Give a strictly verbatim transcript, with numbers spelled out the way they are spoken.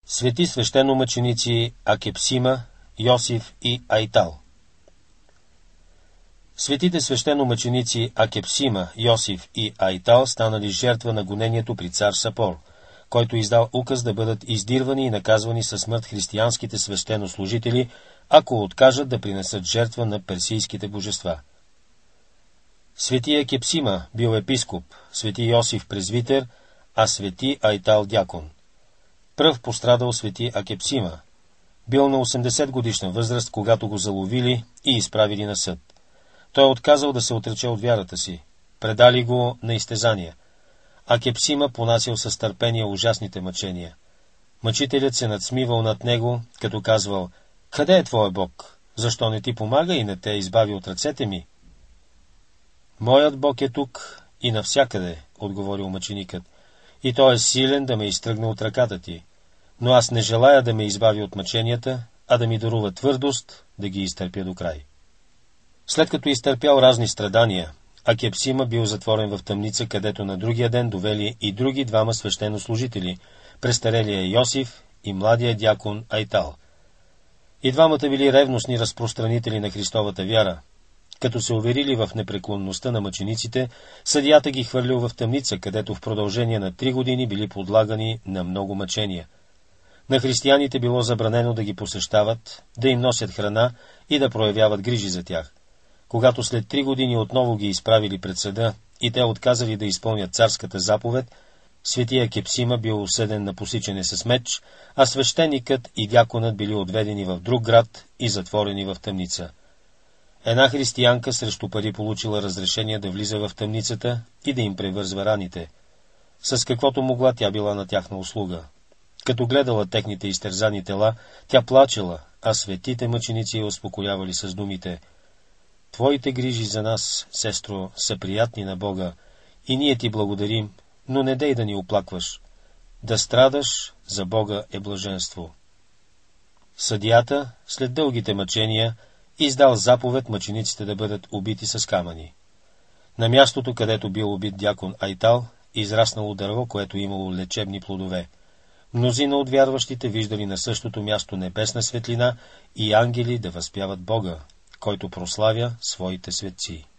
Свети свещеномъченици Акепсима, Йосиф и Айтал. Светите свещеномъченици Акепсима, Йосиф и Айтал станали жертва на гонението при цар Сапор, който издал указ да бъдат издирвани и наказвани със смърт християнските свещенослужители, ако откажат да принесат жертва на персийските божества. Свети Акепсима бил епископ, свети Йосиф презвитер, а свети Айтал дякон. Пръв пострадал свети Акепсима. Бил на осемдесет годишна възраст, когато го заловили и изправили на съд. Той е отказал да се отрече от вярата си. Предали го на изтезания. Акепсима понасял с търпение ужасните мъчения. Мъчителят се надсмивал над него, като казвал: „Къде е твоя Бог? Защо не ти помага и не те избави от ръцете ми?“ „Моят Бог е тук и навсякъде“, отговорил мъченикът, „и той е силен да ме изтръгне от ръката ти. Но аз не желая да ме избави от мъченията, а да ми дарува твърдост да ги изтърпя до край.“ След като изтърпял разни страдания, Акепсима бил затворен в тъмница, където на другия ден довели и други двама свещенослужители, престарелия Йосиф и младия дякон Айтал. И двамата били ревностни разпространители на Христовата вяра. Като се уверили в непреклонността на мъчениците, съдията ги хвърлил в тъмница, където в продължение на три години били подлагани на много мъчения. На християните било забранено да ги посещават, да им носят храна и да проявяват грижи за тях. Когато след три години отново ги изправили пред съда и те отказали да изпълнят царската заповед, светия Акепсима бил осъден на посичане с меч, а свещеникът и дяконът били отведени в друг град и затворени в тъмница. Една християнка срещу пари получила разрешение да влиза в тъмницата и да им превързва раните. С каквото могла, тя била на тяхна услуга. Като гледала техните изтерзани тела, тя плачела, а светите мъченици я успокоявали с думите: „Твоите грижи за нас, сестро, са приятни на Бога, и ние ти благодарим, но не дей да ни оплакваш. Да страдаш за Бога е блаженство.“ Съдията, след дългите мъчения, издал заповед мъчениците да бъдат убити с камъни. На мястото, където бил убит дякон Айтал, израснало дърво, което имало лечебни плодове. Мнозина от вярващите виждали на същото място небесна светлина и ангели да възпяват Бога, който прославя своите светци.